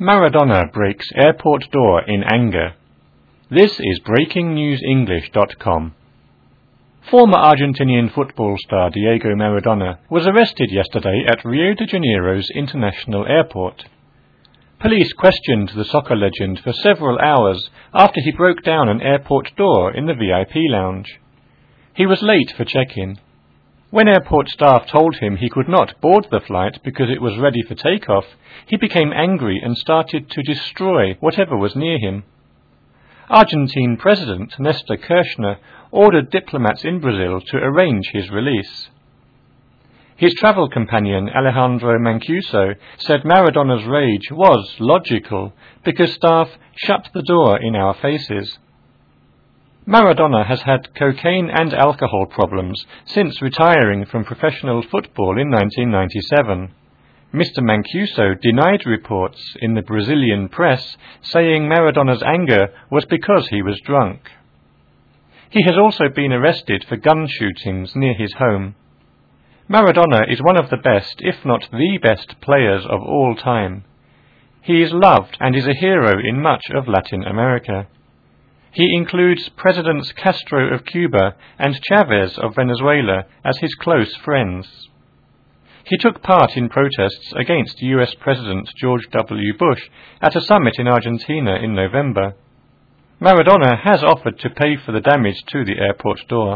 Maradona breaks airport door in anger. This is BreakingNewsEnglish.com. Former Argentinian football star Diego Maradona was arrested yesterday at Rio de Janeiro's International Airport. Police questioned the soccer legend for several hours after he broke down an airport door in the VIP lounge. He was late for check-in. When airport staff told him he could not board the flight because it was ready for takeoff, he became angry and started to destroy whatever was near him. Argentine President Néstor Kirchner ordered diplomats in Brazil to arrange his release. His travel companion Alejandro Mancuso said Maradona's rage was logical because staff shut the door in our faces. Maradona has had cocaine and alcohol problems since retiring from professional football in 1997. Mr. Mancuso denied reports in the Brazilian press saying Maradona's anger was because he was drunk. He has also been arrested for gun shootings near his home. Maradona is one of the best, if not the best, players of all time. He is loved and is a hero in much of Latin America. He includes Presidents Castro of Cuba and Chavez of Venezuela as his close friends. He took part in protests against US President George W. Bush at a summit in Argentina in November. Maradona has offered to pay for the damage to the airport door.